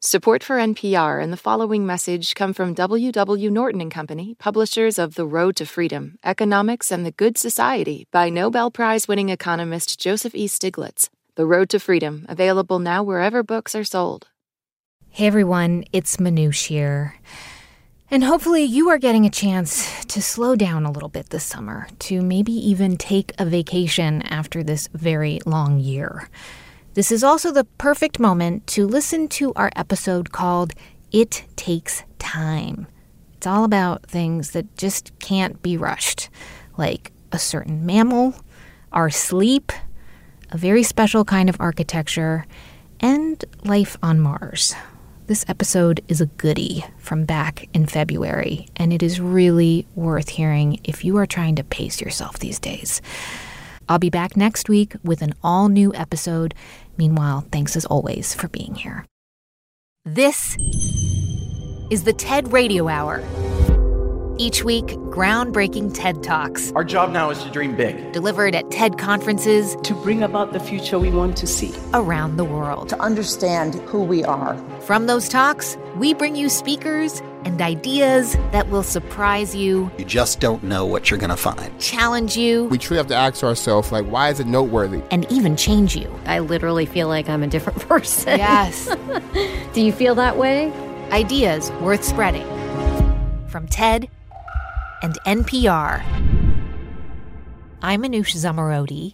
Support for NPR and the following message come from W.W. Norton and Company, publishers of The Road to Freedom, Economics and the Good Society by Nobel Prize-winning economist Joseph E. Stiglitz. The Road to Freedom, available now wherever books are sold. Hey everyone, it's Manoush here. And hopefully you are getting a chance to slow down a little bit this summer, to maybe even take a vacation after this very long year. This is also the perfect moment to listen to our episode called It Takes Time. It's all about things that just can't be rushed, like a certain mammal, our sleep, a very special kind of architecture, and life on Mars. This episode is a goodie from back in February, and it is really worth hearing if you are trying to pace yourself these days. I'll be back next week with an all-new episode. Meanwhile, thanks as always for being here. This is the TED Radio Hour. Each week, groundbreaking TED Talks. Our job now is to dream big. Delivered at TED conferences. To bring about the future we want to see. Around the world. To understand who we are. From those talks, we bring you speakers and ideas that will surprise you. You just don't know what you're going to find. Challenge you. We truly have to ask ourselves, why is it noteworthy? And even change you. I literally feel like I'm a different person. Yes. Do you feel that way? Ideas worth spreading. From TED and NPR. I'm Manoush Zomorodi.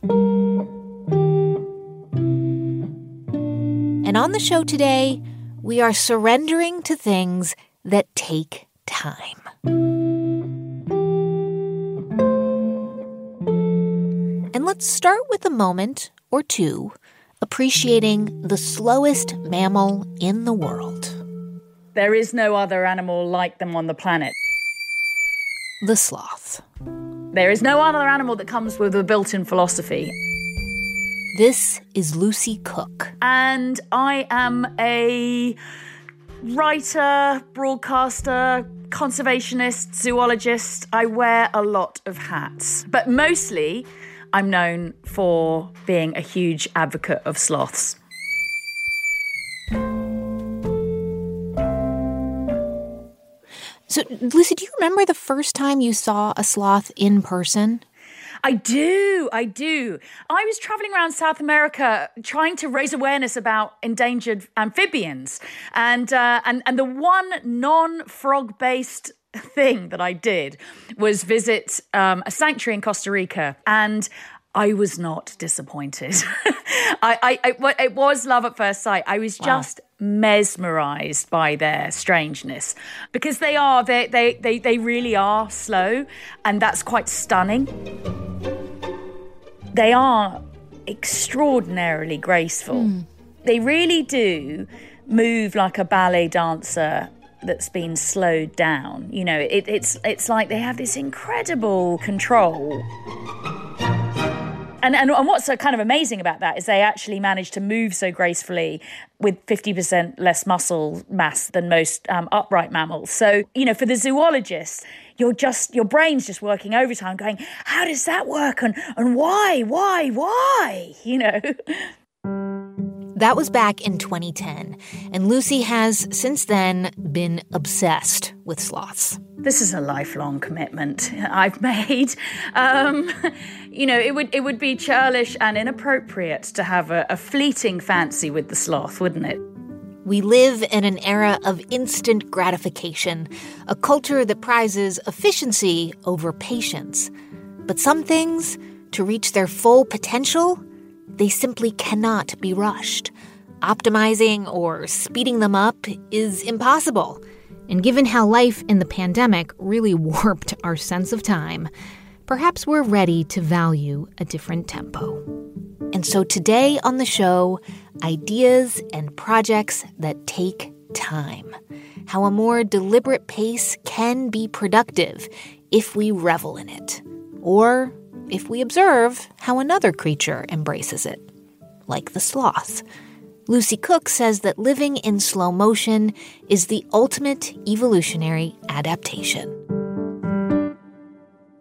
And on the show today, we are surrendering to things that take time. And let's start with a moment or two appreciating the slowest mammal in the world. There is no other animal like them on the planet. The sloth. There is no other animal that comes with a built-in philosophy. This is Lucy Cook. And I am a writer, broadcaster, conservationist, zoologist. I wear a lot of hats. But mostly, I'm known for being a huge advocate of sloths. So, Lucy, do you remember the first time you saw a sloth in person? I do. I was traveling around South America trying to raise awareness about endangered amphibians. And the one non-frog-based thing that I did was visit a sanctuary in Costa Rica. And I was not disappointed. It was love at first sight. I was just mesmerized by their strangeness because they really are slow, and that's quite stunning. They are extraordinarily graceful. They really do move like a ballet dancer that's been slowed down. You know, it's like they have this incredible control. And what's so kind of amazing about that is they actually manage to move so gracefully with 50% less muscle mass than most upright mammals. So, you know, for the zoologist, your brain's just working overtime going, how does that work? And why? You know? That was back in 2010, and Lucy has since then been obsessed with sloths. This is a lifelong commitment I've made. You know, it would be churlish and inappropriate to have a fleeting fancy with the sloth, wouldn't it? We live in an era of instant gratification, a culture that prizes efficiency over patience. But some things, to reach their full potential, they simply cannot be rushed. Optimizing or speeding them up is impossible. And given how life in the pandemic really warped our sense of time, perhaps we're ready to value a different tempo. And so today on the show, ideas and projects that take time. How a more deliberate pace can be productive if we revel in it. Or if we observe how another creature embraces it, like the sloth. Lucy Cook says that living in slow motion is the ultimate evolutionary adaptation.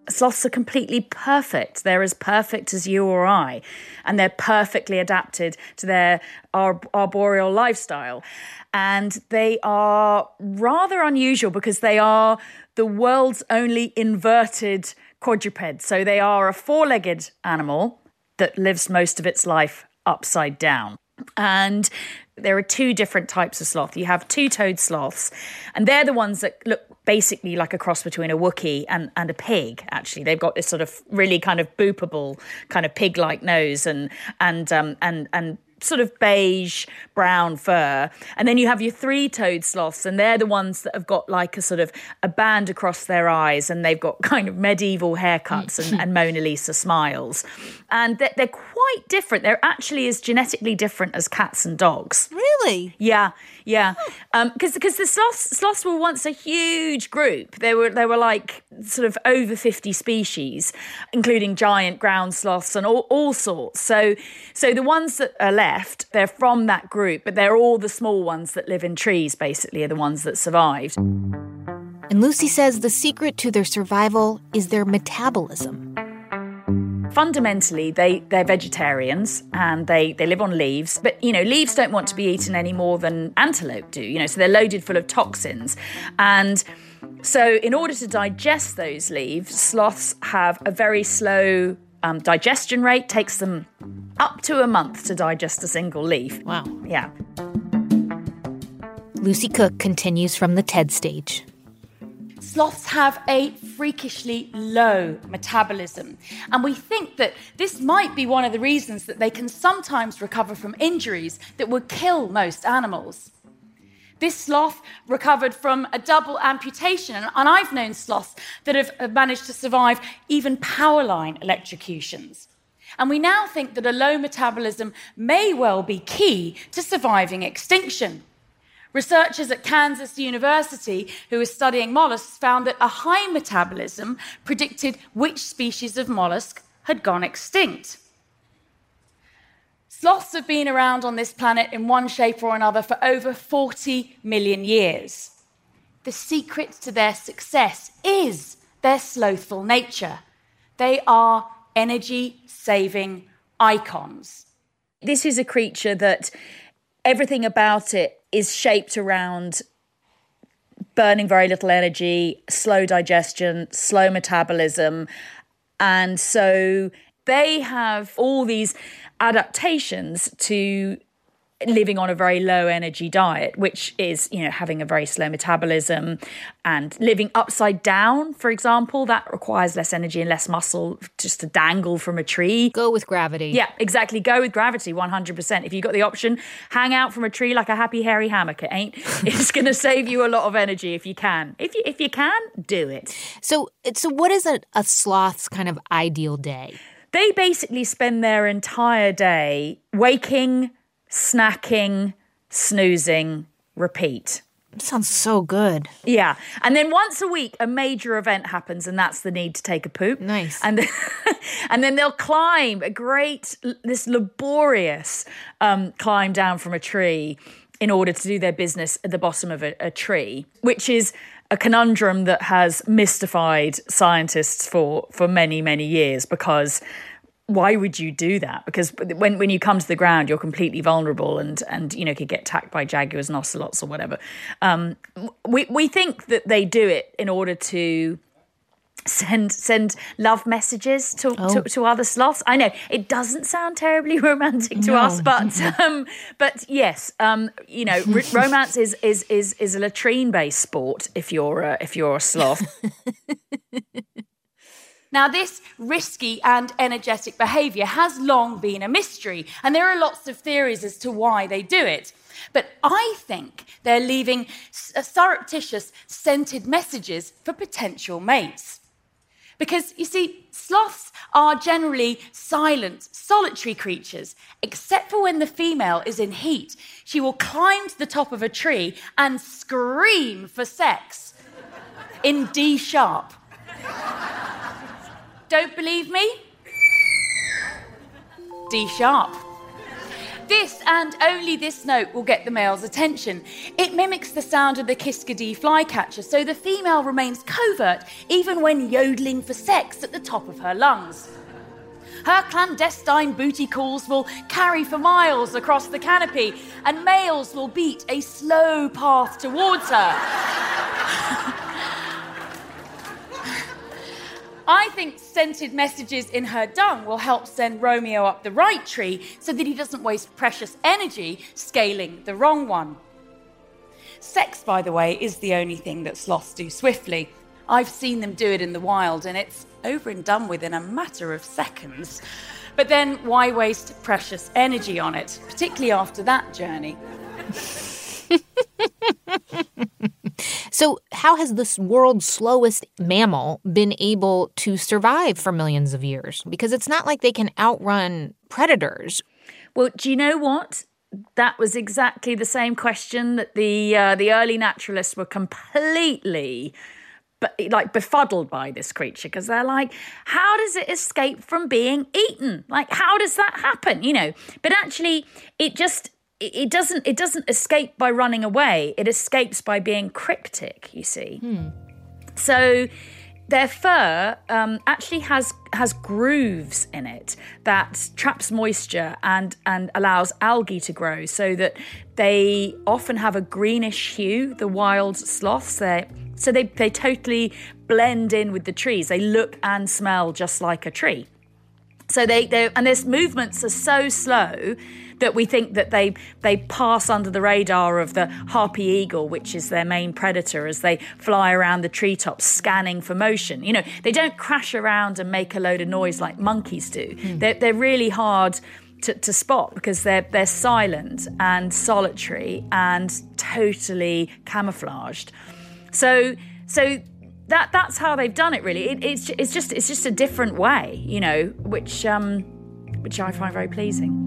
Sloths are completely perfect. They're as perfect as you or I, and they're perfectly adapted to their arboreal lifestyle. And they are rather unusual because they are the world's only inverted quadruped. So they are a four-legged animal that lives most of its life upside down. And there are two different types of sloth. You have two-toed sloths, and they're the ones that look basically like a cross between a Wookiee and a pig, actually. They've got this sort of really kind of boopable kind of pig-like nose and sort of beige brown fur. And then you have your three-toed sloths, and they're the ones that have got like a sort of a band across their eyes, and they've got kind of medieval haircuts and Mona Lisa smiles. And they're quite different. They're actually as genetically different as cats and dogs. Really? Yeah. Because the sloths were once a huge group. They were like sort of over 50 species, including giant ground sloths and all sorts. So the ones that are left, they're from that group, but they're all the small ones that live in trees, basically, are the ones that survived. And Lucy says the secret to their survival is their metabolism. Fundamentally, they're vegetarians and they live on leaves. But, leaves don't want to be eaten any more than antelope do, so they're loaded full of toxins. And so in order to digest those leaves, sloths have a very slow digestion rate. Takes them up to a month to digest a single leaf. Wow. Yeah. Lucy Cook continues from the TED stage. Sloths have a freakishly low metabolism, and we think that this might be one of the reasons that they can sometimes recover from injuries that would kill most animals. This sloth recovered from a double amputation, and I've known sloths that have managed to survive even power line electrocutions. And we now think that a low metabolism may well be key to surviving extinction. Researchers at Kansas University who were studying mollusks found that a high metabolism predicted which species of mollusk had gone extinct. Sloths have been around on this planet in one shape or another for over 40 million years. The secret to their success is their slothful nature. They are energy-saving icons. This is a creature that everything about it is shaped around burning very little energy, slow digestion, slow metabolism. And so they have all these adaptations to living on a very low energy diet, which is, having a very slow metabolism and living upside down, for example. That requires less energy and less muscle just to dangle from a tree. Go with gravity. Yeah, exactly. Go with gravity, 100%. If you've got the option, hang out from a tree like a happy, hairy hammock. It's going to save you a lot of energy if you can. If you can, do it. So what is a sloth's kind of ideal day? They basically spend their entire day waking, snacking, snoozing, repeat. Sounds so good. Yeah. And then once a week, a major event happens, and that's the need to take a poop. Nice. And then they'll climb this laborious climb down from a tree in order to do their business at the bottom of a tree, which is a conundrum that has mystified scientists for many, many years, because why would you do that? Because when you come to the ground, you're completely vulnerable and could get attacked by jaguars and ocelots or whatever. We think that they do it in order to send love messages to other sloths. I know it doesn't sound terribly romantic to us, but yes, romance is a latrine-based sport if you're a sloth. Now, this risky and energetic behaviour has long been a mystery, and there are lots of theories as to why they do it. But I think they're leaving surreptitious, scented messages for potential mates. Because, you see, sloths are generally silent, solitary creatures, except for when the female is in heat. She will climb to the top of a tree and scream for sex in D sharp. Don't believe me? D sharp. This and only this note will get the male's attention. It mimics the sound of the Kiskadee flycatcher, so the female remains covert even when yodeling for sex at the top of her lungs. Her clandestine booty calls will carry for miles across the canopy, and males will beat a slow path towards her. I think scented messages in her dung will help send Romeo up the right tree so that he doesn't waste precious energy scaling the wrong one. Sex, by the way, is the only thing that sloths do swiftly. I've seen them do it in the wild, and it's over and done with in a matter of seconds. But then why waste precious energy on it, particularly after that journey? So how has this world's slowest mammal been able to survive for millions of years? Because it's not like they can outrun predators. Well, do you know what? That was exactly the same question that the early naturalists were completely befuddled by this creature, because they're like, how does it escape from being eaten? Like, how does that happen? But actually it doesn't escape by running away. It escapes by being cryptic, you see. So their fur actually has grooves in it that traps moisture and allows algae to grow, so that they often have a greenish hue, the wild sloths. They totally blend in with the trees. They look and smell just like a tree. So and their movements are so slow that we think that they pass under the radar of the harpy eagle, which is their main predator, as they fly around the treetops scanning for motion. They don't crash around and make a load of noise like monkeys do. They're really hard to spot because they're silent and solitary and totally camouflaged. So that's how they've done it, really. It's just a different way, which I find very pleasing.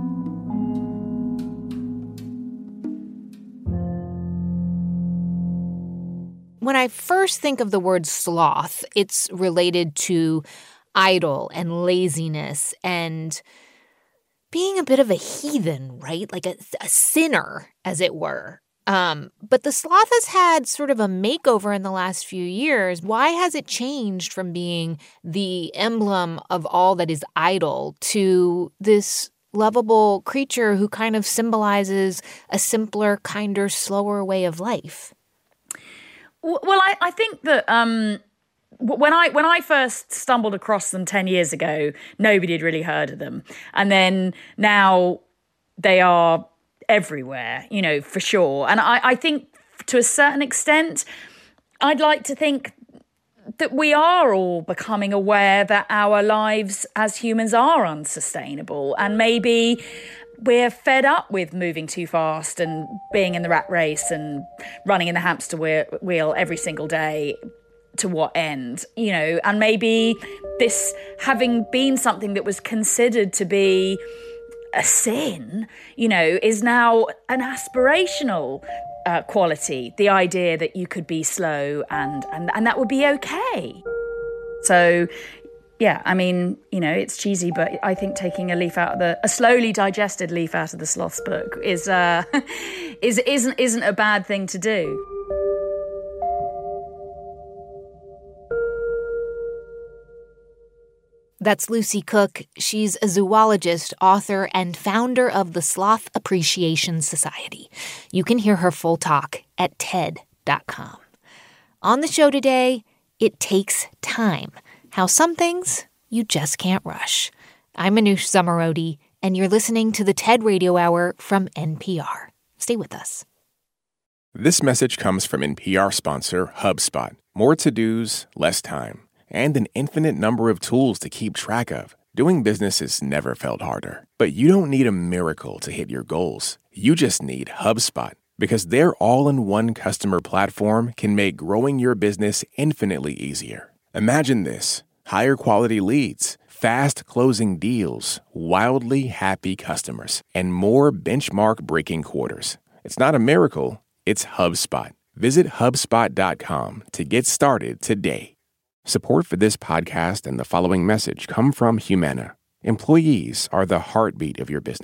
When I first think of the word sloth, it's related to idle and laziness and being a bit of a heathen, right? Like a sinner, as it were. But the sloth has had sort of a makeover in the last few years. Why has it changed from being the emblem of all that is idle to this lovable creature who kind of symbolizes a simpler, kinder, slower way of life? Well, I think that when I first stumbled across them 10 years ago, nobody had really heard of them. And then now they are everywhere, for sure. And I think to a certain extent, I'd like to think that we are all becoming aware that our lives as humans are unsustainable, and maybe we're fed up with moving too fast and being in the rat race and running in the hamster wheel every single day. To what end? And maybe this having been something that was considered to be a sin, is now an aspirational quality. The idea that you could be slow and that would be okay. So, yeah, I mean, it's cheesy, but I think taking a slowly digested leaf out of the Sloth's book isn't a bad thing to do. That's Lucy Cook. She's a zoologist, author, and founder of the Sloth Appreciation Society. You can hear her full talk at TED.com. On the show today, it takes time. How some things you just can't rush. I'm Manoush Zomorodi, and you're listening to the TED Radio Hour from NPR. Stay with us. This message comes from NPR sponsor HubSpot. More to-dos, less time, and an infinite number of tools to keep track of. Doing business has never felt harder. But you don't need a miracle to hit your goals. You just need HubSpot, because their all-in-one customer platform can make growing your business infinitely easier. Imagine this: higher quality leads, fast closing deals, wildly happy customers, and more benchmark-breaking quarters. It's not a miracle, it's HubSpot. Visit HubSpot.com to get started today. Support for this podcast and the following message come from Humana. Employees are the heartbeat of your business.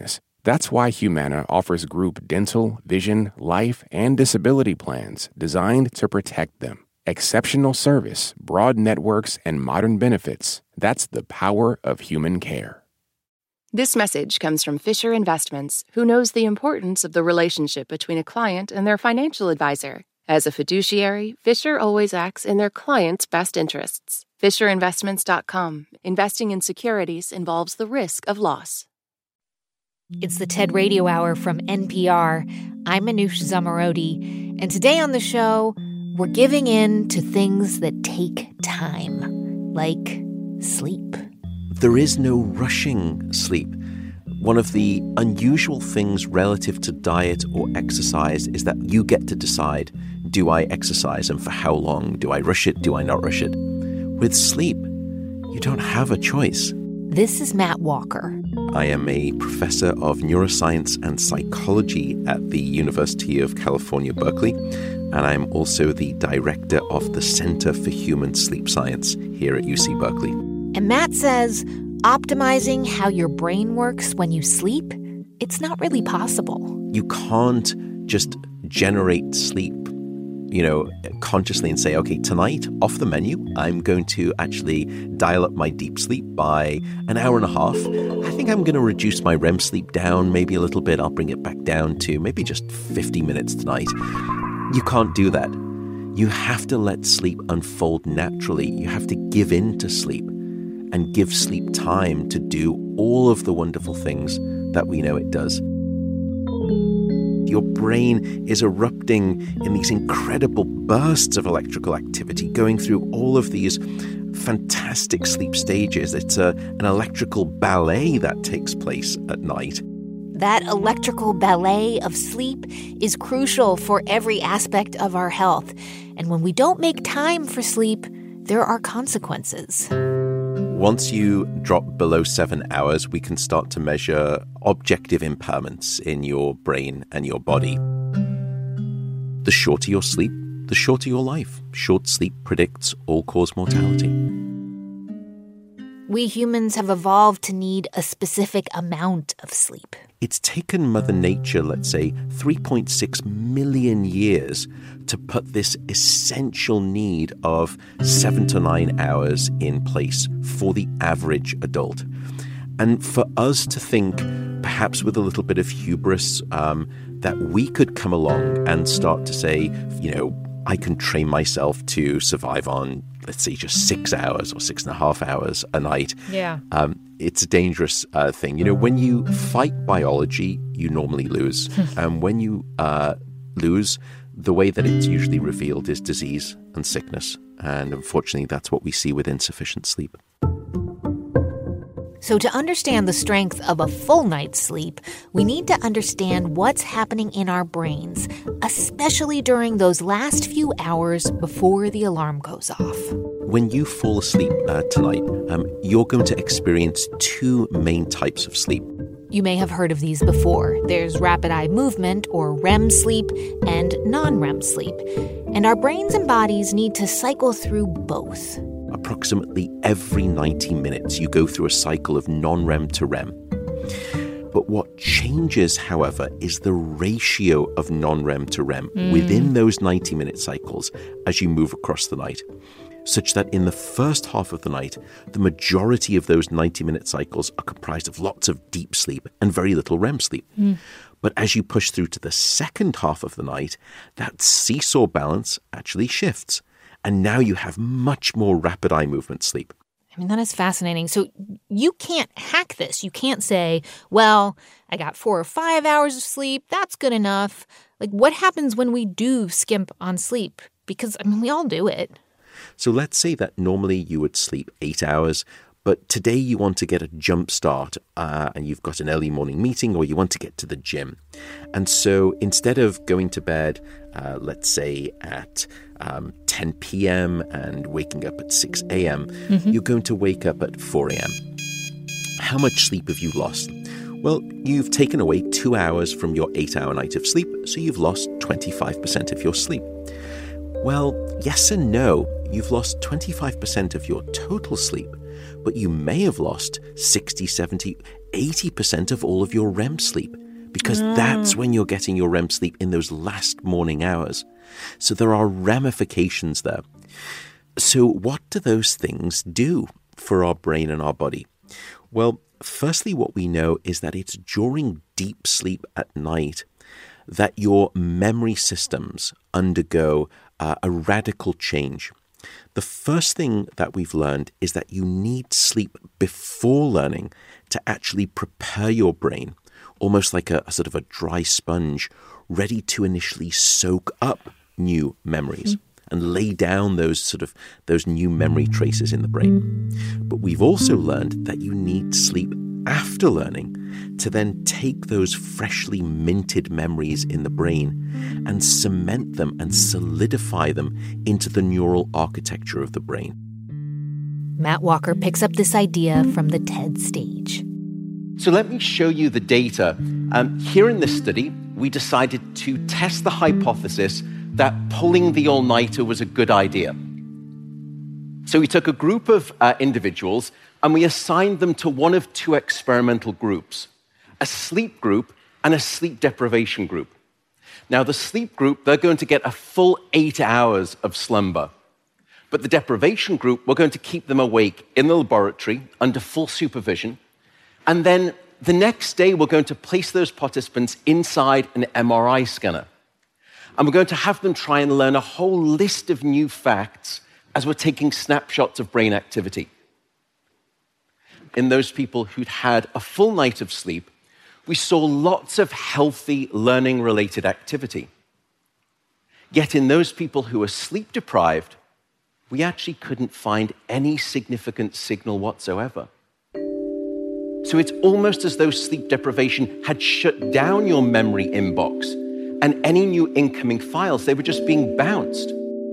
That's why Humana offers group dental, vision, life, and disability plans designed to protect them. Exceptional service, broad networks, and modern benefits. That's the power of human care. This message comes from Fisher Investments, who knows the importance of the relationship between a client and their financial advisor. As a fiduciary, Fisher always acts in their client's best interests. FisherInvestments.com. Investing in securities involves the risk of loss. It's the TED Radio Hour from NPR. I'm Manoush Zomorodi, and today on the show, we're giving in to things that take time, like sleep. There is no rushing sleep. One of the unusual things relative to diet or exercise is that you get to decide, do I exercise and for how long? Do I rush it? Do I not rush it? With sleep, you don't have a choice. This is Matt Walker. I am a professor of neuroscience and psychology at the University of California, Berkeley, and I'm also the director of the Center for Human Sleep Science here at UC Berkeley. And Matt says optimizing how your brain works when you sleep, it's not really possible. You can't just generate sleep, consciously and say, okay, tonight, off the menu, I'm going to actually dial up my deep sleep by an hour and a half. I think I'm going to reduce my REM sleep down maybe a little bit. I'll bring it back down to maybe just 50 minutes tonight. You can't do that. You have to let sleep unfold naturally. You have to give in to sleep and give sleep time to do all of the wonderful things that we know it does. Your brain is erupting in these incredible bursts of electrical activity, going through all of these fantastic sleep stages. It's an electrical ballet that takes place at night. That electrical ballet of sleep is crucial for every aspect of our health. And when we don't make time for sleep, there are consequences. Once you drop below 7 hours, we can start to measure objective impairments in your brain and your body. The shorter your sleep, the shorter your life. Short sleep predicts all-cause mortality. We humans have evolved to need a specific amount of sleep. It's taken Mother Nature, let's say, 3.6 million years to put this essential need of 7 to 9 hours in place for the average adult. And for us to think, perhaps with a little bit of hubris, that we could come along and start to say, I can train myself to survive on, let's say, just 6 hours or 6.5 hours a night. Yeah. It's a dangerous thing. When you fight biology, you normally lose. And when you lose, the way that it's usually revealed is disease and sickness. And unfortunately, that's what we see with insufficient sleep. So to understand the strength of a full night's sleep, we need to understand what's happening in our brains, especially during those last few hours before the alarm goes off. When you fall asleep tonight, you're going to experience 2 main types of sleep. You may have heard of these before. There's rapid eye movement, or REM sleep, and non-REM sleep. And our brains and bodies need to cycle through both. Approximately every 90 minutes, you go through a cycle of non-REM to REM. But what changes, however, is the ratio of non-REM to REM within those 90-minute cycles as you move across the night, such that in the first half of the night, the majority of those 90-minute cycles are comprised of lots of deep sleep and very little REM sleep. But as you push through to the second half of the night, that seesaw balance actually shifts. And now you have much more rapid eye movement sleep. I mean, that is fascinating. So you can't hack this. You can't say, well, I got 4 or 5 hours of sleep. That's good enough. Like, what happens when we do skimp on sleep? Because, we all do it. So let's say that normally you would sleep 8 hours, but today you want to get a jump start and you've got an early morning meeting or you want to get to the gym. And so instead of going to bed, let's say at 10 p.m. and waking up at 6 a.m., you're going to wake up at 4 a.m. How much sleep have you lost? Well, you've taken away 2 hours from your 8-hour night of sleep, so you've lost 25% of your sleep. Well, yes and no. You've lost 25% of your total sleep, but you may have lost 60, 70, 80% of all of your REM sleep. because that's when you're getting your REM sleep in those last morning hours. So there are ramifications there. So what do those things do for our brain and our body? Well, firstly, what we know is that it's during deep sleep at night that your memory systems undergo a radical change. The first thing that we've learned is that you need sleep before learning to actually prepare your brain, almost like a sort of a dry sponge, ready to initially soak up new memories and lay down those new memory traces in the brain. But we've also learned that you need sleep after learning to then take those freshly minted memories in the brain and cement them and solidify them into the neural architecture of the brain. Matt Walker picks up this idea from the TED stage. So let me show you the data. Here in this study, we decided to test the hypothesis that pulling the all-nighter was a good idea. So we took a group of individuals and we assigned them to one of two experimental groups, a sleep group and a sleep deprivation group. Now, the sleep group, they're going to get a full 8 hours of slumber. But the deprivation group, we're going to keep them awake in the laboratory under full supervision. And then the next day, we're going to place those participants inside an MRI scanner. And we're going to have them try and learn a whole list of new facts as we're taking snapshots of brain activity. In those people who'd had a full night of sleep, we saw lots of healthy learning-related activity. Yet in those people who were sleep-deprived, we actually couldn't find any significant signal whatsoever. So it's almost as though sleep deprivation had shut down your memory inbox, and any new incoming files, they were just being bounced.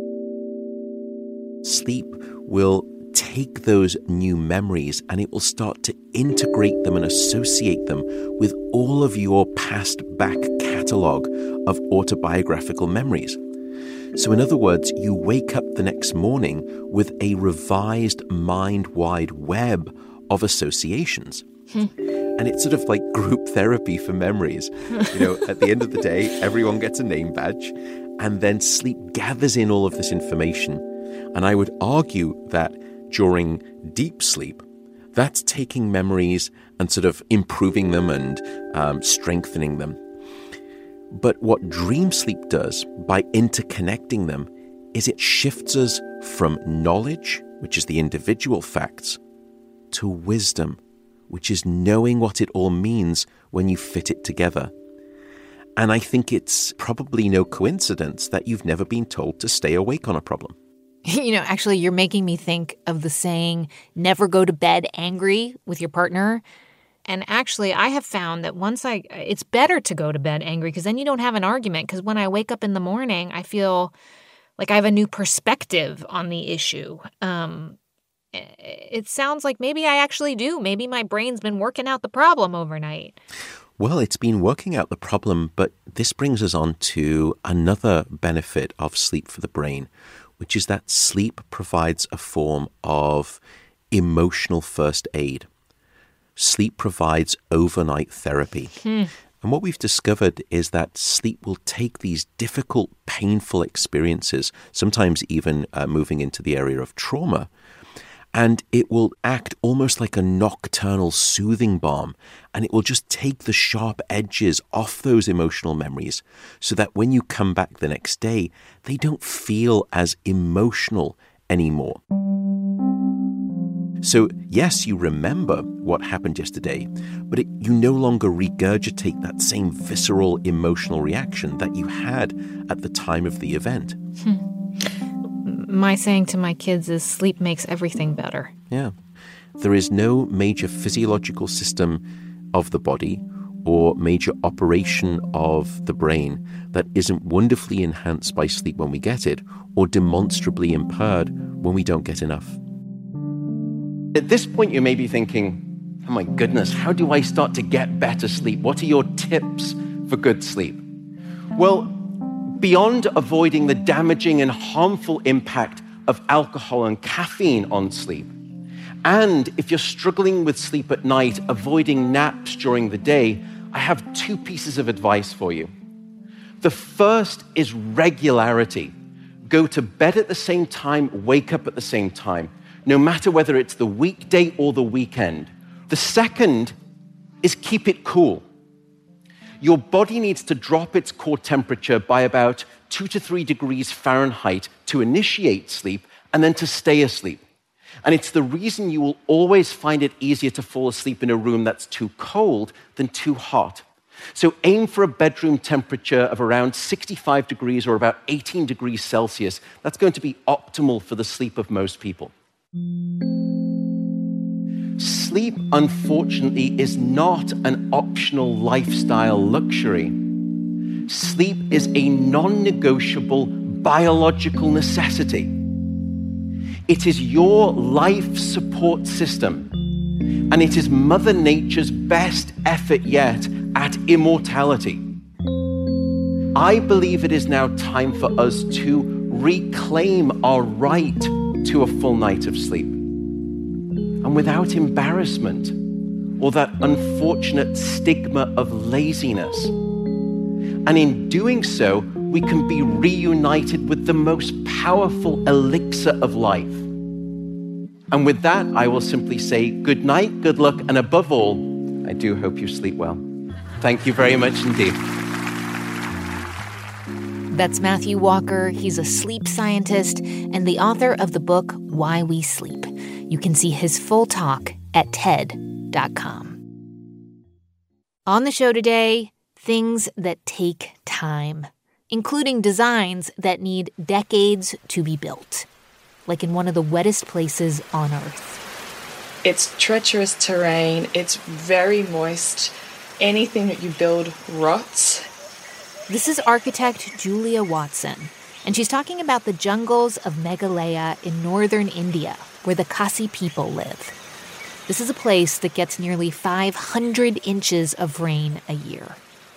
Sleep will take those new memories and it will start to integrate them and associate them with all of your past back catalogue of autobiographical memories. So in other words, you wake up the next morning with a revised mind-wide web of associations. And it's sort of like group therapy for memories. You know, at the end of the day, everyone gets a name badge, and then sleep gathers in all of this information. And I would argue that during deep sleep, that's taking memories and sort of improving them and strengthening them. But what dream sleep does by interconnecting them is it shifts us from knowledge, which is the individual facts, to wisdom, which is knowing what it all means when you fit it together. And I think it's probably no coincidence that you've never been told to stay awake on a problem. You know, actually, you're making me think of the saying, never go to bed angry with your partner. And actually, I have found that it's better to go to bed angry because then you don't have an argument. Because when I wake up in the morning, I feel like I have a new perspective on the issue. It sounds like maybe I actually do. Maybe my brain's been working out the problem overnight. Well, it's been working out the problem, but this brings us on to another benefit of sleep for the brain, which is that sleep provides a form of emotional first aid. Sleep provides overnight therapy. And what we've discovered is that sleep will take these difficult, painful experiences, sometimes even moving into the area of trauma, and it will act almost like a nocturnal soothing balm, and it will just take the sharp edges off those emotional memories so that when you come back the next day, they don't feel as emotional anymore. So yes, you remember what happened yesterday, but you no longer regurgitate that same visceral emotional reaction that you had at the time of the event. My saying to my kids is sleep makes everything better. Yeah. There is no major physiological system of the body or major operation of the brain that isn't wonderfully enhanced by sleep when we get it or demonstrably impaired when we don't get enough. At this point, you may be thinking, oh my goodness, how do I start to get better sleep? What are your tips for good sleep? Well, beyond avoiding the damaging and harmful impact of alcohol and caffeine on sleep, and if you're struggling with sleep at night, avoiding naps during the day, I have 2 pieces of advice for you. The first is regularity. Go to bed at the same time, wake up at the same time, no matter whether it's the weekday or the weekend. The second is keep it cool. Your body needs to drop its core temperature by about 2 to 3 degrees Fahrenheit to initiate sleep and then to stay asleep. And it's the reason you will always find it easier to fall asleep in a room that's too cold than too hot. So aim for a bedroom temperature of around 65 degrees or about 18 degrees Celsius. That's going to be optimal for the sleep of most people. Sleep, unfortunately, is not an optional lifestyle luxury. Sleep is a non-negotiable biological necessity. It is your life support system, and it is Mother Nature's best effort yet at immortality. I believe it is now time for us to reclaim our right to a full night of sleep, and without embarrassment or that unfortunate stigma of laziness. And in doing so, we can be reunited with the most powerful elixir of life. And with that, I will simply say good night, good luck, and above all, I do hope you sleep well. Thank you very much indeed. That's Matthew Walker. He's a sleep scientist and the author of the book Why We Sleep. You can see his full talk at TED.com. On the show today, things that take time, including designs that need decades to be built, like in one of the wettest places on Earth. It's treacherous terrain. It's very moist. Anything that you build rots. This is architect Julia Watson, and she's talking about the jungles of Meghalaya in northern India, where the Khasi people live. This is a place that gets nearly 500 inches of rain a year.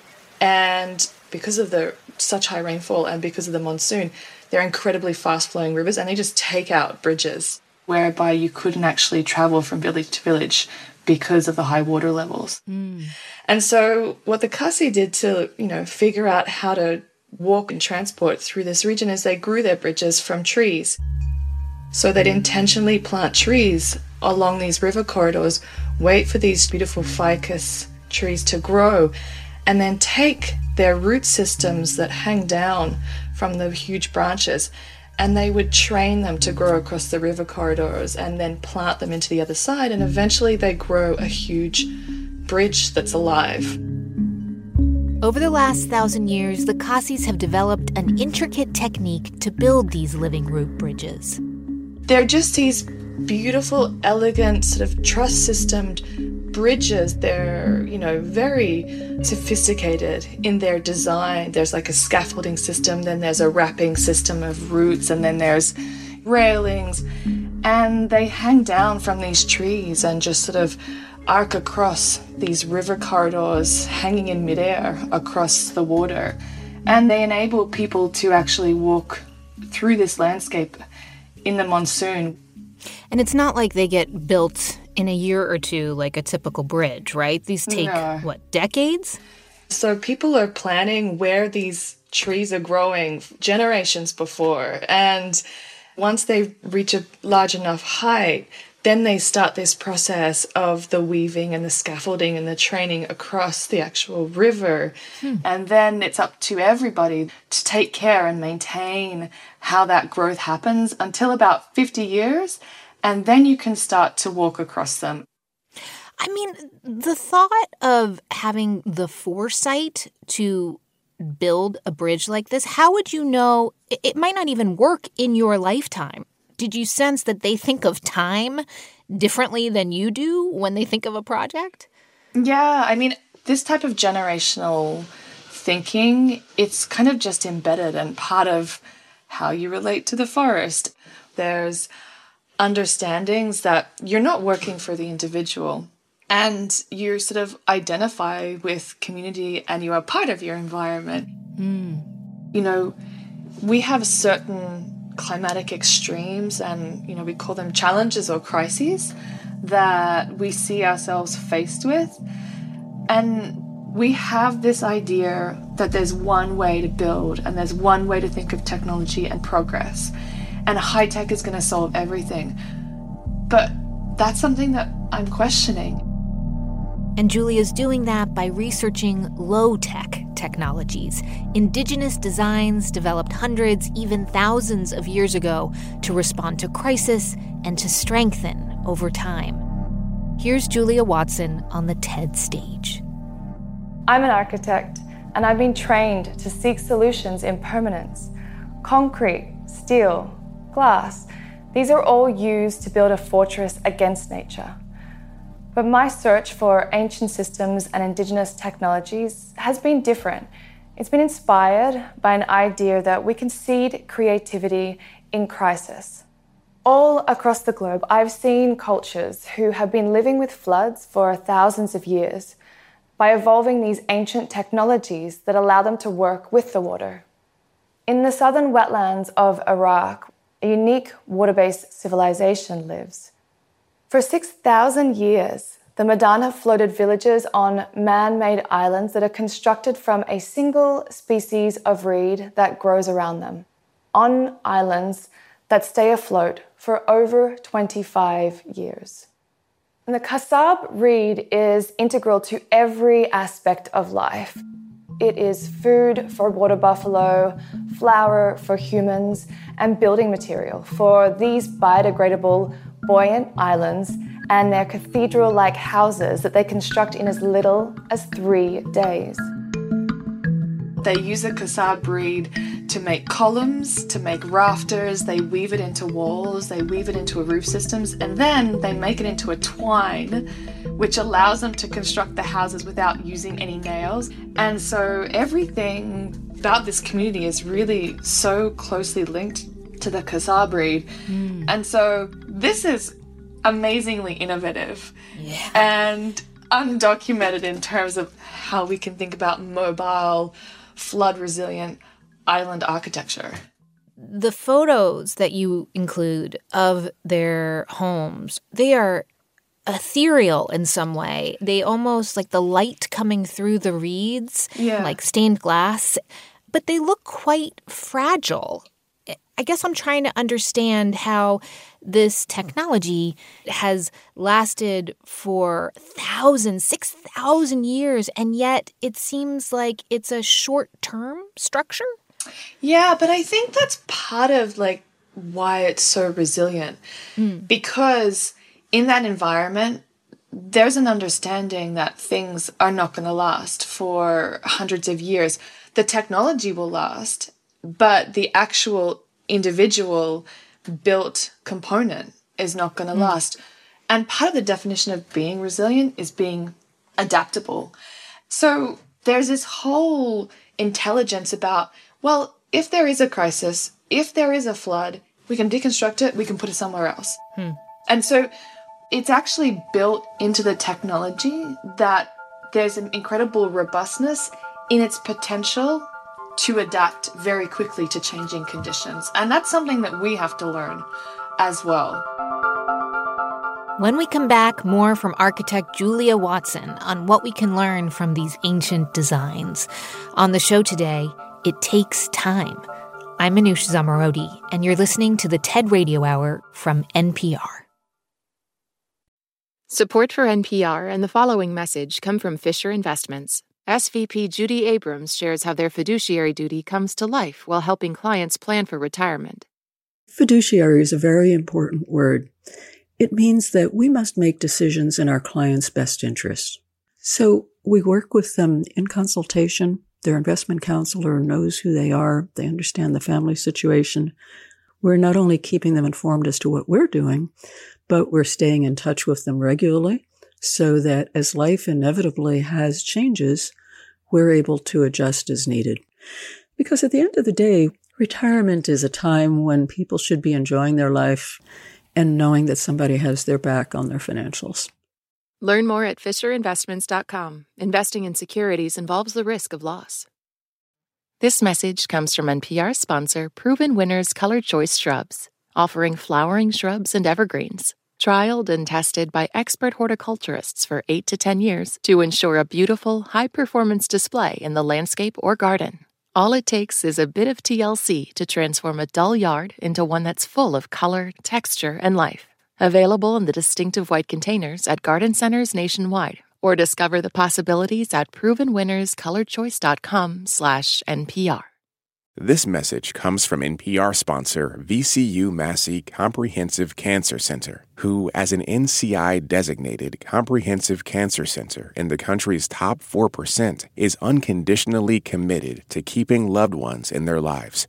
And because of such high rainfall and because of the monsoon, they're incredibly fast-flowing rivers, and they just take out bridges, whereby you couldn't actually travel from village to village because of the high water levels. And so what the Khasi did to, figure out how to walk and transport through this region is they grew their bridges from trees. So they'd intentionally plant trees along these river corridors, wait for these beautiful ficus trees to grow, and then take their root systems that hang down from the huge branches, and they would train them to grow across the river corridors and then plant them into the other side, and eventually they grow a huge bridge that's alive. Over the last 1,000 years, the Khasis have developed an intricate technique to build these living root bridges. They're just these beautiful, elegant, sort of truss-systemed bridges. They're, very sophisticated in their design. There's like a scaffolding system, then there's a wrapping system of roots, and then there's railings. And they hang down from these trees and just sort of arc across these river corridors, hanging in midair across the water. And they enable people to actually walk through this landscape in the monsoon. And it's not like they get built in a year or two like a typical bridge, right? These take, decades? So people are planning where these trees are growing generations before. And once they reach a large enough height, then they start this process of the weaving and the scaffolding and the training across the actual river. And then it's up to everybody to take care and maintain how that growth happens until about 50 years. And then you can start to walk across them. I mean, the thought of having the foresight to build a bridge like this, how would you know it might not even work in your lifetime? Did you sense that they think of time differently than you do when they think of a project? Yeah, I mean, this type of generational thinking, it's kind of just embedded and part of how you relate to the forest. There's understandings that you're not working for the individual and you sort of identify with community and you are part of your environment. We have certain climatic extremes and, we call them challenges or crises that we see ourselves faced with. And We have this idea that there's one way to build and there's one way to think of technology and progress, and high tech is going to solve everything. But that's something that I'm questioning. And Julia's doing that by researching low-tech technologies, indigenous designs developed hundreds, even thousands of years ago to respond to crisis and to strengthen over time. Here's Julia Watson on the TED stage. I'm an architect, and I've been trained to seek solutions in permanence. Concrete, steel, glass, these are all used to build a fortress against nature. But my search for ancient systems and indigenous technologies has been different. It's been inspired by an idea that we can seed creativity in crisis. All across the globe, I've seen cultures who have been living with floods for thousands of years by evolving these ancient technologies that allow them to work with the water. In the southern wetlands of Iraq, a unique water-based civilization lives. For 6,000 years, the Madan have floated villages on man-made islands that are constructed from a single species of reed that grows around them, on islands that stay afloat for over 25 years. And the kasab reed is integral to every aspect of life. It is food for water buffalo, flour for humans, and building material for these biodegradable, buoyant islands and their cathedral-like houses that they construct in as little as 3 days. They use a kasab reed to make columns, to make rafters, they weave it into walls, they weave it into roof systems, and then they make it into a twine, which allows them to construct the houses without using any nails. And so everything about this community is really so closely linked to the kasab reed. And so this is amazingly innovative and undocumented in terms of how we can think about mobile, flood-resilient island architecture. The photos that you include of their homes, they are ethereal in some way. They almost like the light coming through the reeds, like stained glass, but they look quite fragile. I guess I'm trying to understand how this technology has lasted for 6,000 years, and yet it seems like it's a short-term structure? Yeah, but I think that's part of why it's so resilient. Because in that environment, there's an understanding that things are not going to last for hundreds of years. The technology will last, but the actual individual built component is not going to last. And part of the definition of being resilient is being adaptable. So there's this whole intelligence about, well, if there is a crisis, if there is a flood, we can deconstruct it, we can put it somewhere else. And so it's actually built into the technology that there's an incredible robustness in its potential to adapt very quickly to changing conditions. And that's something that we have to learn as well. When we come back, more from architect Julia Watson on what we can learn from these ancient designs. On the show today, It Takes Time. I'm Manoush Zomorodi, and you're listening to the TED Radio Hour from NPR. Support for NPR and the following message come from Fisher Investments. SVP Judy Abrams shares how their fiduciary duty comes to life while helping clients plan for retirement. Fiduciary is a very important word. It means that we must make decisions in our clients' best interest. So we work with them in consultation. Their investment counselor knows who they are. They understand the family situation. We're not only keeping them informed as to what we're doing, but we're staying in touch with them regularly so that as life inevitably has changes, we're able to adjust as needed. Because at the end of the day, retirement is a time when people should be enjoying their life and knowing that somebody has their back on their financials. Learn more at FisherInvestments.com. Investing in securities involves the risk of loss. This message comes from NPR sponsor Proven Winners Color Choice Shrubs, offering flowering shrubs and evergreens. Trialed and tested by expert horticulturists for 8 to 10 years to ensure a beautiful, high-performance display in the landscape or garden. All it takes is a bit of TLC to transform a dull yard into one that's full of color, texture, and life. Available in the distinctive white containers at garden centers nationwide, or discover the possibilities at provenwinnerscolorchoice.com/NPR. This message comes from NPR sponsor VCU Massey Comprehensive Cancer Center, who, as an NCI-designated comprehensive cancer center in the country's top 4%, is unconditionally committed to keeping loved ones in their lives.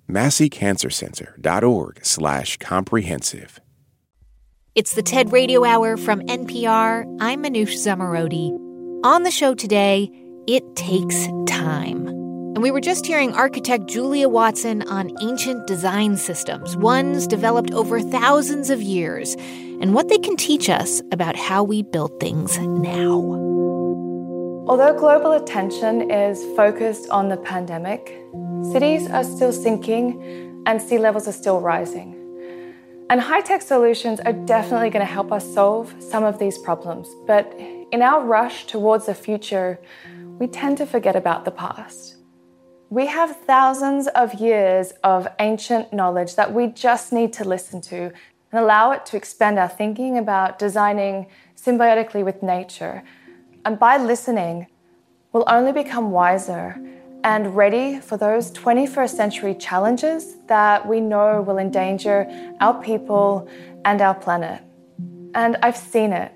MasseyCancerCenter.org/comprehensive. It's the TED Radio Hour from NPR. I'm Manoush Zomorodi. On the show today, it takes time. And we were just hearing architect Julia Watson on ancient design systems, ones developed over thousands of years, and what they can teach us about how we build things now. Although global attention is focused on the pandemic, cities are still sinking and sea levels are still rising. And high-tech solutions are definitely going to help us solve some of these problems. But in our rush towards the future, we tend to forget about the past. We have thousands of years of ancient knowledge that we just need to listen to and allow it to expand our thinking about designing symbiotically with nature. And by listening, we'll only become wiser and ready for those 21st century challenges that we know will endanger our people and our planet. And I've seen it.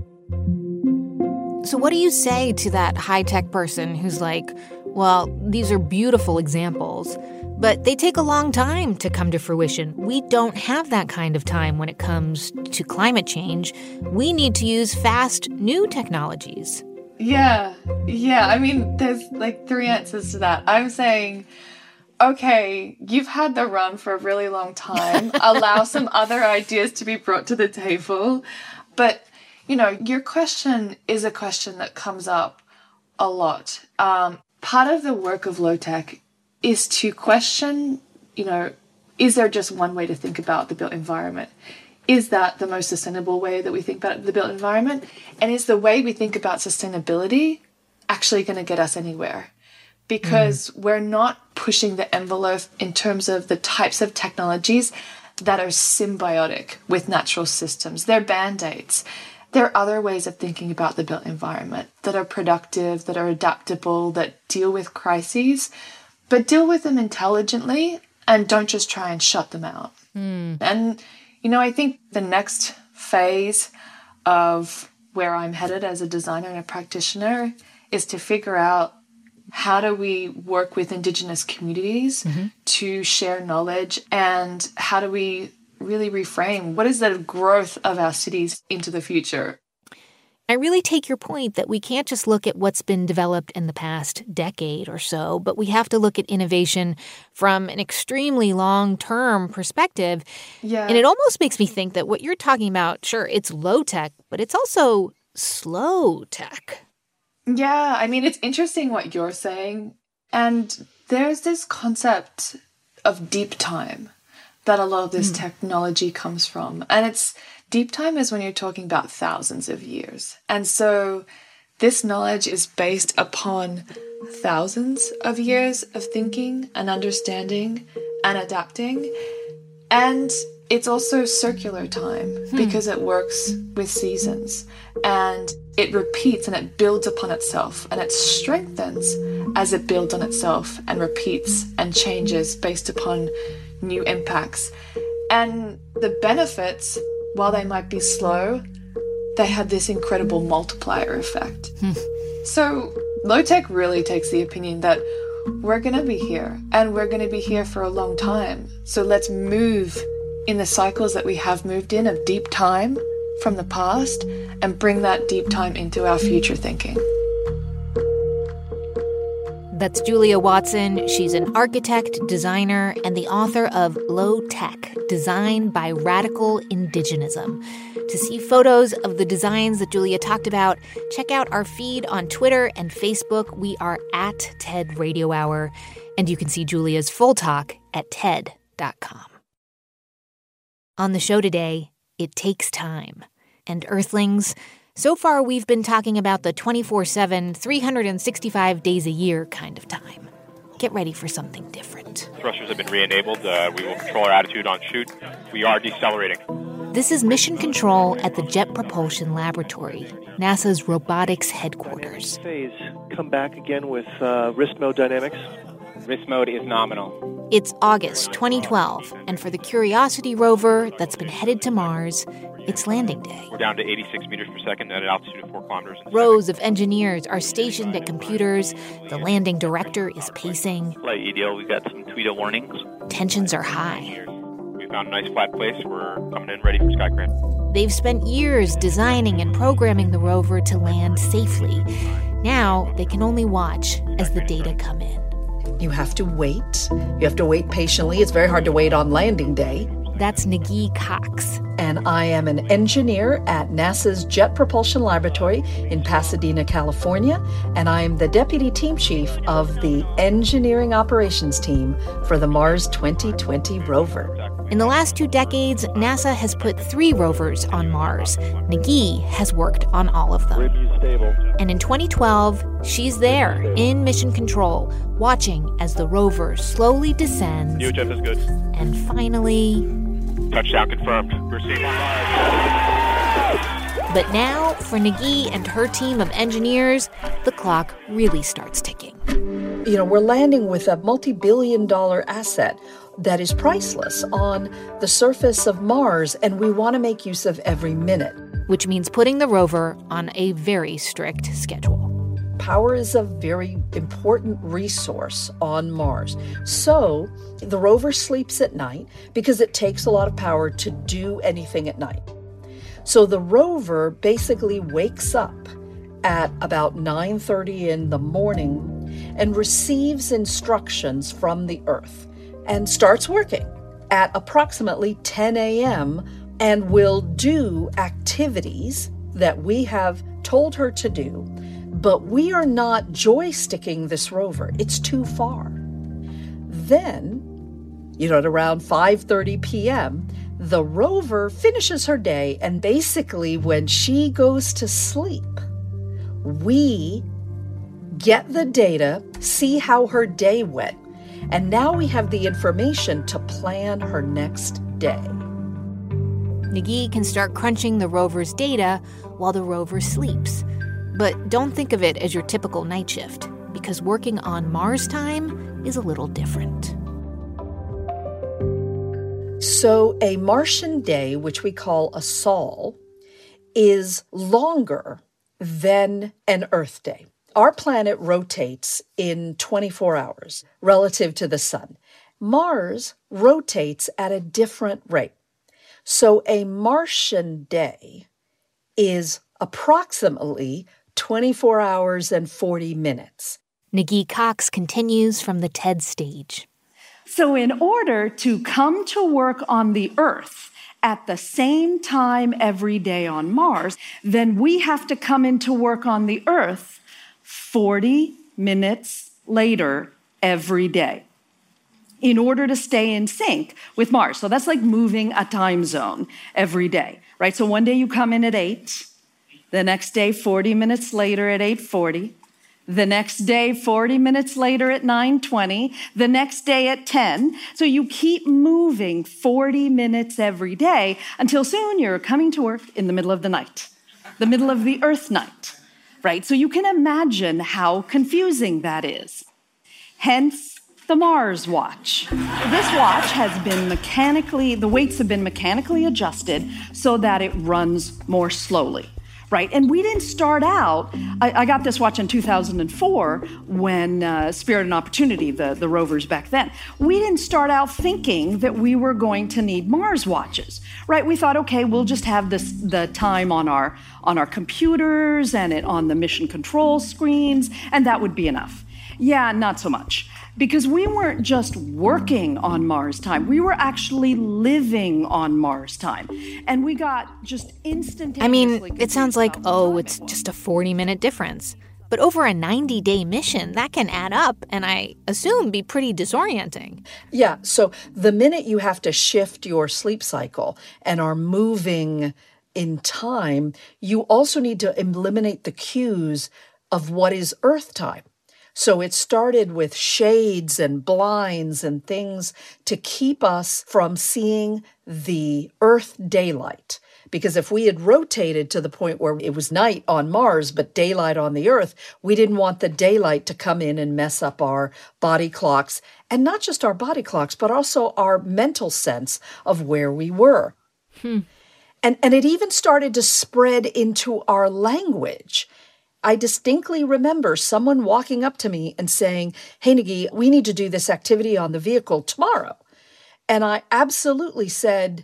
So what do you say to that high-tech person who's like, well, these are beautiful examples, but they take a long time to come to fruition. We don't have that kind of time when it comes to climate change. We need to use fast, new technologies. Yeah. I mean, there's like 3 answers to that. I'm saying, okay, you've had the run for a really long time. Allow some other ideas to be brought to the table. But, your question is a question that comes up a lot. Part of the work of low tech is to question, is there just one way to think about the built environment? Is that the most sustainable way that we think about the built environment? And is the way we think about sustainability actually going to get us anywhere? Because we're not pushing the envelope in terms of the types of technologies that are symbiotic with natural systems. They're band-aids. There are other ways of thinking about the built environment that are productive, that are adaptable, that deal with crises, but deal with them intelligently and don't just try and shut them out. And, I think the next phase of where I'm headed as a designer and a practitioner is to figure out how do we work with Indigenous communities to share knowledge, and how do we really reframe what is the growth of our cities into the future. I really take your point that we can't just look at what's been developed in the past decade or so, but we have to look at innovation from an extremely long-term perspective. Yeah. And it almost makes me think that what you're talking about, sure, it's low tech, but it's also slow tech. Yeah, I mean, it's interesting what you're saying. And there's this concept of deep time that a lot of this technology comes from. And deep time is when you're talking about thousands of years. And so this knowledge is based upon thousands of years of thinking and understanding and adapting. And it's also circular time because it works with seasons, and it repeats and it builds upon itself, and it strengthens as it builds on itself and repeats and changes based upon new impacts. And the benefits, while they might be slow, they have this incredible multiplier effect. So low tech really takes the opinion that we're going to be here, and we're going to be here for a long time. So let's move in the cycles that we have moved in of deep time from the past and bring that deep time into our future thinking. That's Julia Watson. She's an architect, designer, and the author of Low Tech, Design by Radical Indigenism. To see photos of the designs that Julia talked about, check out our feed on Twitter and Facebook. We are at TED Radio Hour, and you can see Julia's full talk at TED.com. On the show today, it takes time. And Earthlings, so far we've been talking about the 24/7, 365 days a year kind of time. Get ready for something different. Thrusters have been re-enabled. We will control our attitude on shoot. We are decelerating. This is Mission Control at the Jet Propulsion Laboratory, NASA's robotics headquarters. Phase. Come back again with wrist mode dynamics. Wrist mode is nominal. It's August 2012, and for the Curiosity rover that's been headed to Mars, it's landing day. We're down to 86 meters per second at an altitude of 4 kilometers. Rows of engineers are stationed at computers. The landing director is pacing. Flight EDL, we've got some Tweedo warnings. Tensions are high. We found a nice flat place. We're coming in ready for Skycrane. They've spent years designing and programming the rover to land safely. Now they can only watch as the data come in. You have to wait. You have to wait patiently. It's very hard to wait on landing day. That's Nagi Cox. And I am an engineer at NASA's Jet Propulsion Laboratory in Pasadena, California. And I am the deputy team chief of the engineering operations team for the Mars 2020 rover. In the last 2 decades, NASA has put 3 rovers on Mars. Nagi has worked on all of them. And in 2012, she's there in Mission Control, watching as the rover slowly descends. UHF is good. And finally... Touchdown confirmed. We're seeing on Mars. But now, for Nagi and her team of engineers, the clock really starts ticking. You know, we're landing with a multi-billion-dollar asset that is priceless on the surface of Mars, and we want to make use of every minute. Which means putting the rover on a very strict schedule. Power is a very important resource on Mars. So the rover sleeps at night because it takes a lot of power to do anything at night. So the rover basically wakes up at about 9:30 in the morning and receives instructions from the Earth and starts working at approximately 10 a.m. and will do activities that we have told her to do. But we are not joysticking this rover. It's too far. Then, at around 5:30 p.m., the rover finishes her day, and basically when she goes to sleep, we get the data, see how her day went, and now we have the information to plan her next day. Nagi can start crunching the rover's data while the rover sleeps. But don't think of it as your typical night shift, because working on Mars time is a little different. So a Martian day, which we call a sol, is longer than an Earth day. Our planet rotates in 24 hours relative to the sun. Mars rotates at a different rate. So a Martian day is approximately 24 hours and 40 minutes. Nagi Cox continues from the TED stage. So in order to come to work on the Earth at the same time every day on Mars, then we have to come into work on the Earth 40 minutes later every day in order to stay in sync with Mars. So that's like moving a time zone every day, right? So one day you come in at 8. The next day, 40 minutes later at 8:40. The next day, 40 minutes later at 9:20. The next day at 10. So you keep moving 40 minutes every day until soon you're coming to work in the middle of the night, the middle of the Earth night, right? So you can imagine how confusing that is. Hence, the Mars watch. This watch has been the weights have been mechanically adjusted so that it runs more slowly. Right, and we didn't start out, I got this watch in 2004 when Spirit and Opportunity, the rovers back then, we didn't start out thinking that we were going to need Mars watches, right? We thought, okay, we'll just have the time on our computers and it on the mission control screens, and that would be enough. Yeah, not so much. Because we weren't just working on Mars time, we were actually living on Mars time. And we got just instantaneously... it sounds like, it's just a 40-minute difference. But over a 90-day mission, that can add up and I assume be pretty disorienting. Yeah, so the minute you have to shift your sleep cycle and are moving in time, you also need to eliminate the cues of what is Earth time. So it started with shades and blinds and things to keep us from seeing the Earth daylight. Because if we had rotated to the point where it was night on Mars but daylight on the Earth, we didn't want the daylight to come in and mess up our body clocks. And not just our body clocks, but also our mental sense of where we were. And it even started to spread into our language. I distinctly remember someone walking up to me and saying, "Hey, Nikki, we need to do this activity on the vehicle tomorrow." And I absolutely said,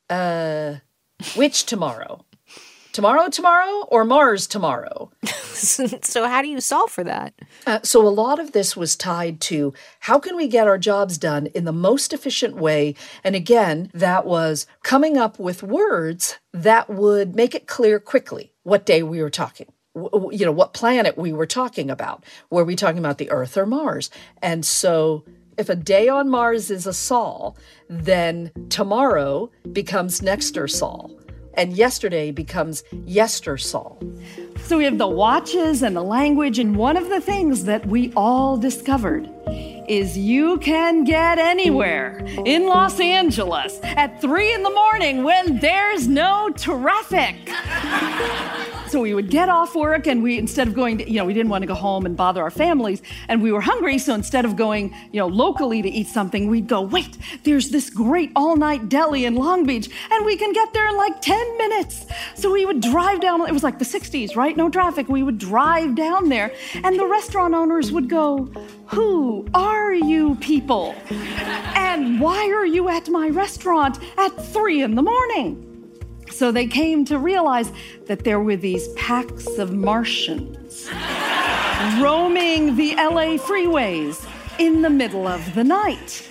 which tomorrow? Tomorrow or Mars tomorrow? So how do you solve for that? So a lot of this was tied to how can we get our jobs done in the most efficient way? And again, that was coming up with words that would make it clear quickly what day we were talking. What planet we were talking about. Were we talking about the Earth or Mars? And so if a day on Mars is a sol, then tomorrow becomes nexter sol, and yesterday becomes yester sol. So we have the watches and the language, and one of the things that we all discovered is you can get anywhere in Los Angeles at 3 a.m. when there's no traffic. So we would get off work and instead of going to, we didn't want to go home and bother our families, and we were hungry. So instead of going, locally to eat something, we'd go, wait, there's this great all-night deli in Long Beach and we can get there in like 10 minutes. So we would drive down, it was like the 60s, right? No traffic. We would drive down there and the restaurant owners would go, "Who are you people? And why are you at my restaurant at 3 a.m?" So they came to realize that there were these packs of Martians roaming the LA freeways in the middle of the night.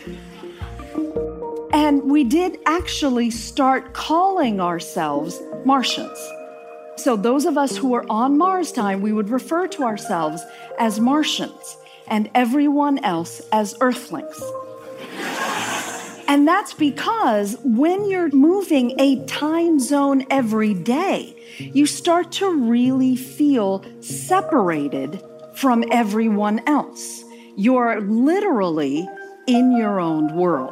And we did actually start calling ourselves Martians. So those of us who were on Mars time, we would refer to ourselves as Martians and everyone else as Earthlings. And that's because when you're moving a time zone every day, you start to really feel separated from everyone else. You're literally in your own world.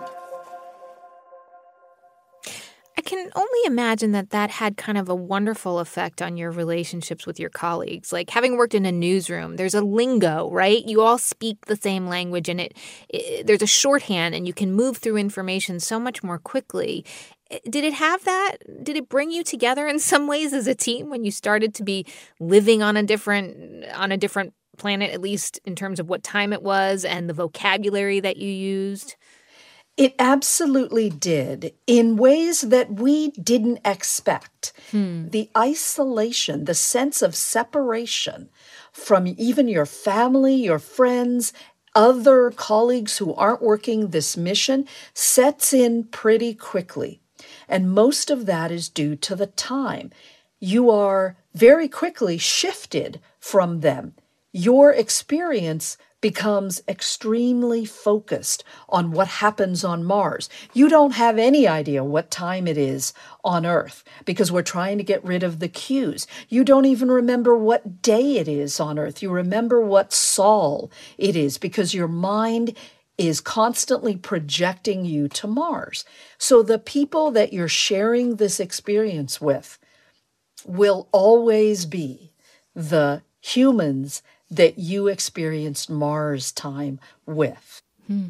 I can only imagine that had kind of a wonderful effect on your relationships with your colleagues. Like having worked in a newsroom, there's a lingo, right? You all speak the same language and there's a shorthand and you can move through information so much more quickly. Did it have that? Did it bring you together in some ways as a team when you started to be living on a different planet, at least in terms of what time it was and the vocabulary that you used? It absolutely did, in ways that we didn't expect. The isolation, the sense of separation from even your family, your friends, other colleagues who aren't working this mission sets in pretty quickly. And most of that is due to the time. You are very quickly shifted from them. Your experience becomes extremely focused on what happens on Mars. You don't have any idea what time it is on Earth because we're trying to get rid of the cues. You don't even remember what day it is on Earth. You remember what sol it is because your mind is constantly projecting you to Mars. So the people that you're sharing this experience with will always be the humans that you experienced Mars time with.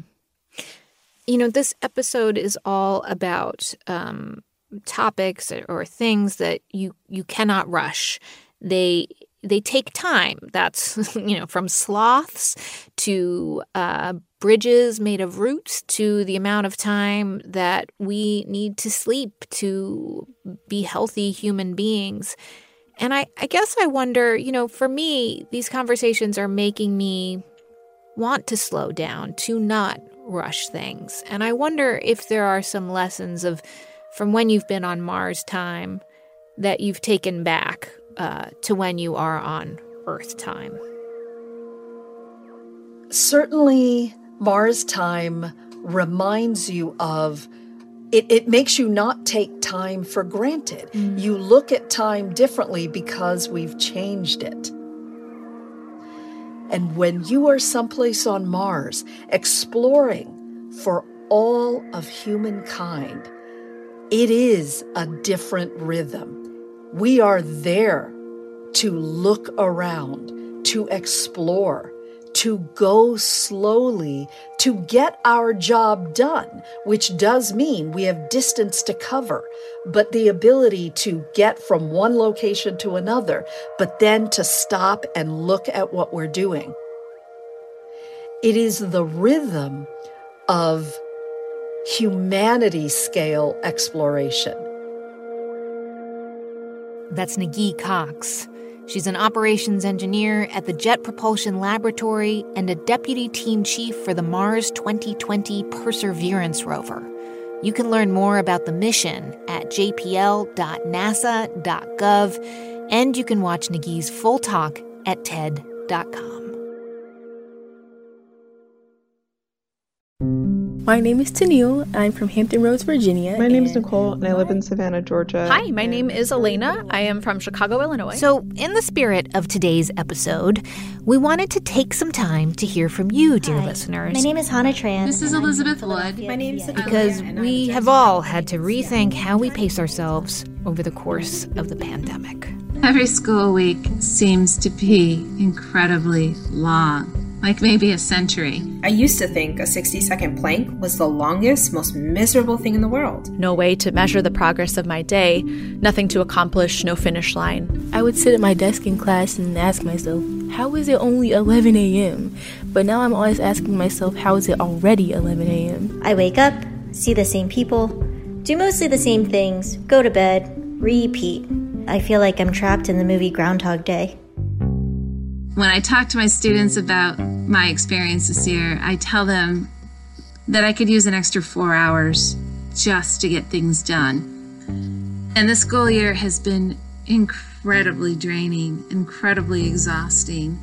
This episode is all about topics or things that you cannot rush. They take time. That's, from sloths to bridges made of roots to the amount of time that we need to sleep to be healthy human beings. And I guess I wonder, for me, these conversations are making me want to slow down, to not rush things. And I wonder if there are some lessons from when you've been on Mars time that you've taken back to when you are on Earth time. Certainly, Mars time reminds you of It makes you not take time for granted. You look at time differently because we've changed it. And when you are someplace on Mars, exploring for all of humankind, it is a different rhythm. We are there to look around, to explore, to go slowly, to get our job done, which does mean we have distance to cover, but the ability to get from one location to another, but then to stop and look at what we're doing. It is the rhythm of humanity scale exploration. That's Nagee Cox. She's an operations engineer at the Jet Propulsion Laboratory and a deputy team chief for the Mars 2020 Perseverance rover. You can learn more about the mission at jpl.nasa.gov, and you can watch Nagee's full talk at TED.com. My name is Tennille. I'm from Hampton Roads, Virginia. My name is Nicole, and I live in Savannah, Georgia. Hi, my name is Elena. I am from Chicago, Illinois. So, in the spirit of today's episode, we wanted to take some time to hear from you, dear listeners. My name is Hannah Tran. This is Elizabeth Wood. My name is because we have all had to rethink how we pace ourselves over the course of the pandemic. Every school week seems to be incredibly long. Like maybe a century. I used to think a 60-second plank was the longest, most miserable thing in the world. No way to measure the progress of my day, nothing to accomplish, no finish line. I would sit at my desk in class and ask myself, how is it only 11 a.m.? But now I'm always asking myself, how is it already 11 a.m.? I wake up, see the same people, do mostly the same things, go to bed, repeat. I feel like I'm trapped in the movie Groundhog Day. When I talk to my students about my experience this year, I tell them that I could use an extra 4 hours just to get things done. And the school year has been incredibly draining, incredibly exhausting,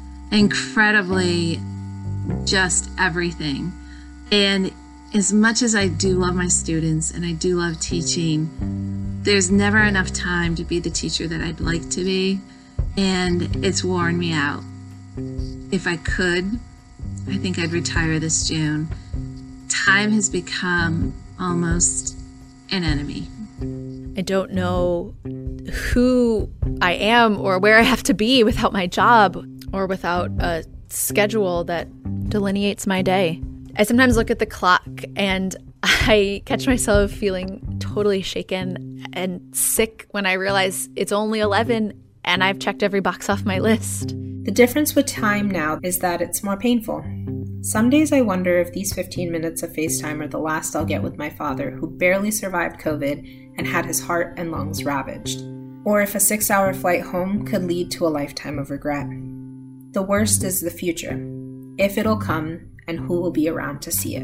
incredibly just everything. And as much as I do love my students and I do love teaching, there's never enough time to be the teacher that I'd like to be. And it's worn me out. If I could, I think I'd retire this June. Time has become almost an enemy. I don't know who I am or where I have to be without my job or without a schedule that delineates my day. I sometimes look at the clock and I catch myself feeling totally shaken and sick when I realize it's only 11 and I've checked every box off my list. The difference with time now is that it's more painful. Some days I wonder if these 15 minutes of FaceTime are the last I'll get with my father, who barely survived COVID and had his heart and lungs ravaged. Or if a 6-hour flight home could lead to a lifetime of regret. The worst is the future, if it'll come and who will be around to see it.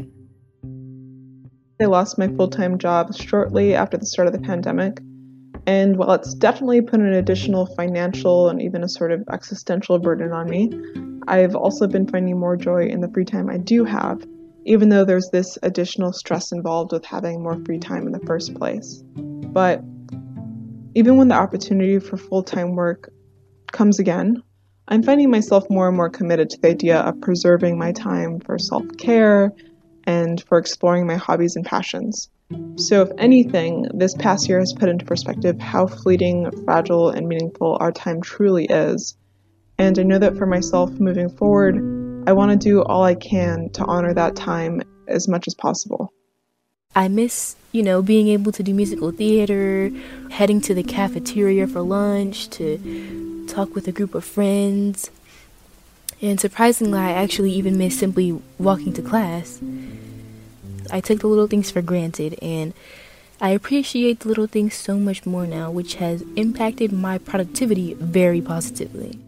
I lost my full-time job shortly after the start of the pandemic. And while it's definitely put an additional financial and even a sort of existential burden on me, I've also been finding more joy in the free time I do have, even though there's this additional stress involved with having more free time in the first place. But even when the opportunity for full-time work comes again, I'm finding myself more and more committed to the idea of preserving my time for self-care and for exploring my hobbies and passions. So if anything, this past year has put into perspective how fleeting, fragile, and meaningful our time truly is. And I know that for myself moving forward, I want to do all I can to honor that time as much as possible. I miss, being able to do musical theater, heading to the cafeteria for lunch, to talk with a group of friends. And surprisingly, I actually even miss simply walking to class. I take the little things for granted, and I appreciate the little things so much more now, which has impacted my productivity very positively.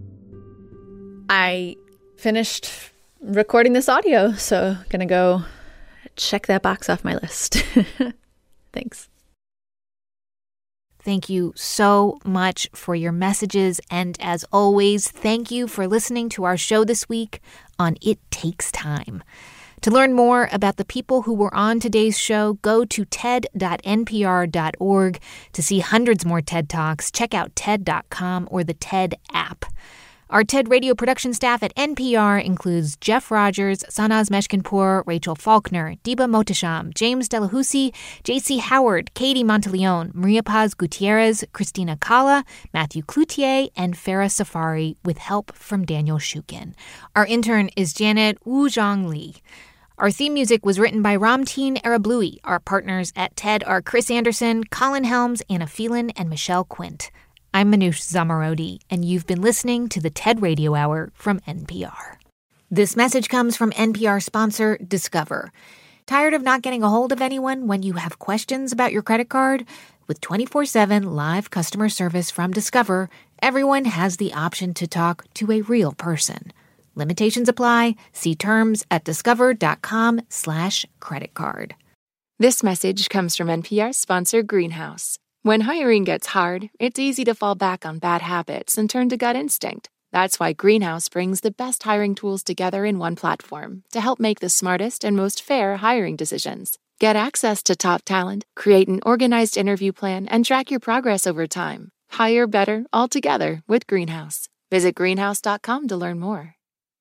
I finished recording this audio, so I'm gonna go check that box off my list. Thanks. Thank you so much for your messages, and as always, thank you for listening to our show this week on It Takes Time. To learn more about the people who were on today's show, go to ted.npr.org. To see hundreds more TED Talks, check out TED.com or the TED app. Our TED Radio production staff at NPR includes Jeff Rogers, Sanaz Meshkinpour, Rachel Faulkner, Diba Mohtasham, James Delahousie, J.C. Howard, Katie Monteleone, Maria Paz Gutierrez, Christina Kala, Matthew Cloutier, and Farah Safari, with help from Daniel Shukin. Our intern is Janet Woo-Jong Lee. Our theme music was written by Ramteen Arablouei. Our partners at TED are Chris Anderson, Colin Helms, Anna Phelan, and Michelle Quint. I'm Manoush Zomorodi, and you've been listening to the TED Radio Hour from NPR. This message comes from NPR sponsor Discover. Tired of not getting a hold of anyone when you have questions about your credit card? With 24/7 live customer service from Discover, everyone has the option to talk to a real person. Limitations apply. See terms at discover.com/creditcard. This message comes from NPR sponsor Greenhouse. When hiring gets hard, it's easy to fall back on bad habits and turn to gut instinct. That's why Greenhouse brings the best hiring tools together in one platform to help make the smartest and most fair hiring decisions. Get access to top talent, create an organized interview plan, and track your progress over time. Hire better all together with Greenhouse. Visit greenhouse.com to learn more.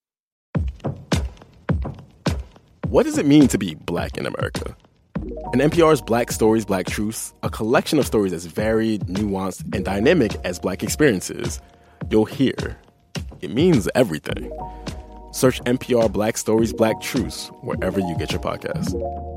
What does it mean to be Black in America? In NPR's Black Stories, Black Truths, a collection of stories as varied, nuanced, and dynamic as Black experiences, you'll hear it means everything. Search NPR Black Stories, Black Truths wherever you get your podcasts.